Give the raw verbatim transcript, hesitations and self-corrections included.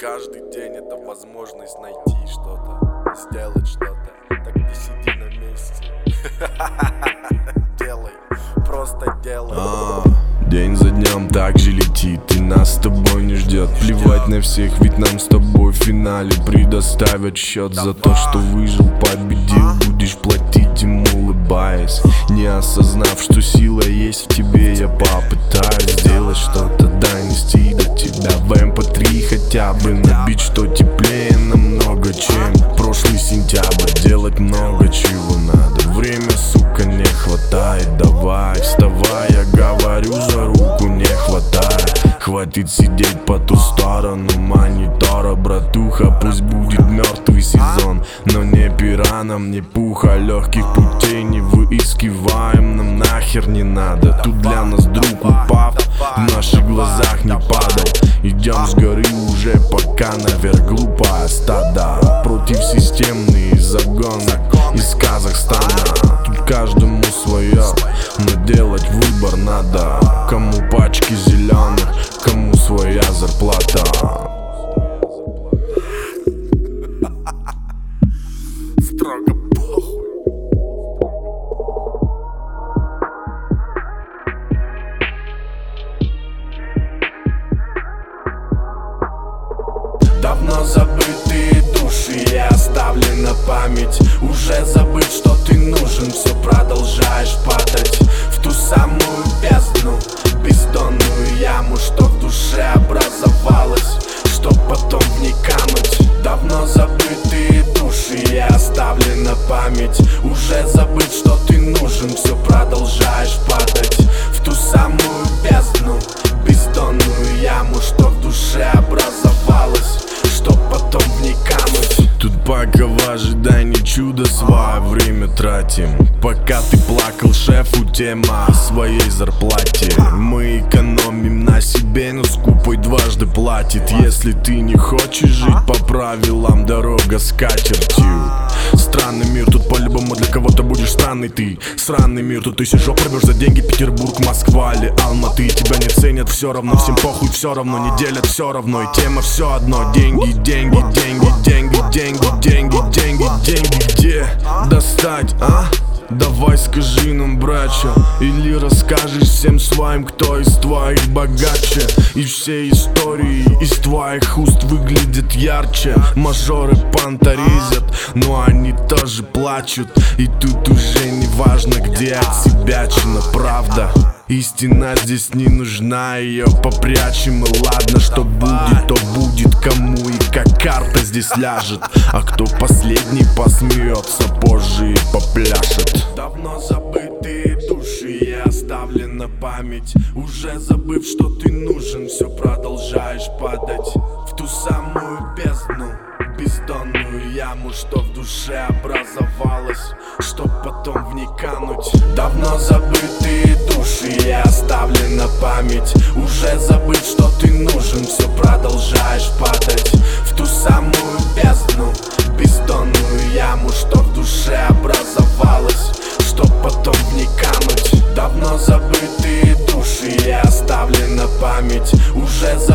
Каждый день это возможность найти что-то, сделать что-то. Так не сиди на месте. Делай, просто делай. а, День за днем так же летит, и нас с тобой не ждет. Плевать на всех, ведь нам с тобой в финале предоставят счет за то, что выжил, победил. Будешь платить им, улыбаясь, не осознав, что сила есть в тебе. Я попытаюсь сделать что-то, донести до тебя в эм пэ три хотя бы, набить, что теплее намного, чем прошлый сентябрь. Делать много чего надо, время, сука, не хватает. Давай, вставай, я говорю, за руку не хватает. Хватит сидеть по ту сторону монитора, братуха. Пусть будет мертвый сезон, но не пиранам, не пуха. Легких путей не выискиваем, нам нахер не надо. Тут для нас друг упав, в наших глазах не падал. Идем с горы уже, пока наверх глупое стадо. Против системные загоны из Казахстана. Тут каждому свое, но делать выбор надо. Кому пачки зеленых, кому своя зарплата. Строго похуй. Давно забытые души и оставлена память. Уже забыть, что ты нужен, все продолжаешь падать в ту самую бездну, бездонную яму, что в душе образовалась, чтоб потом в ней кануть. Давно забытые души и оставлена память. Уже забыть, что ты нужен, все продолжаешь падать в ту самую бездну, бездонную яму, что в душе образовалась, чтоб потом в ней кануть. Тут пока в ожидании чуда свое время тратим. Пока ты плакал шефу, тема о своей зарплате. Мы экономим на себе, но скупой дважды платит. Если ты не хочешь жить по правилам, дорога с катертью. Странный мир, тут по-любому для кого-то будешь странный ты. Сраный мир, тут ты сижу, пробешь за деньги Петербург, Москва или Алматы. Тебя не ценят все равно, всем похуй все равно, не делят все равно. И тема все одно: деньги, деньги, деньги, деньги, деньги, деньги, деньги, деньги. Где достать, а? Давай скажи нам, братья, или расскажешь всем своим, кто из твоих богаче. И все истории из твоих уст выглядят ярче. Мажоры понторезят, но они тоже плачут. И тут уже не важно, где отсебячена правда. Истина здесь не нужна, ее попрячем. И ладно, что будет, то будет. Кому и как карта здесь ляжет. А кто последний посмеется, позже и попляшет. Давно забытые души и оставлена память. Уже забыв, что ты нужен, все продолжаешь падать в ту самую бездну, бездонную яму, что в душе образовалась, чтоб потом в ней кануть. Давно забытые души и оставлена память. Уже забыть, что ты нужен, все продолжаешь падать в ту самую бездну, бездонную яму, что в душе образовалась, чтоб потом в ней кануть. Давно забытые души и оставлена память. Уже забыть,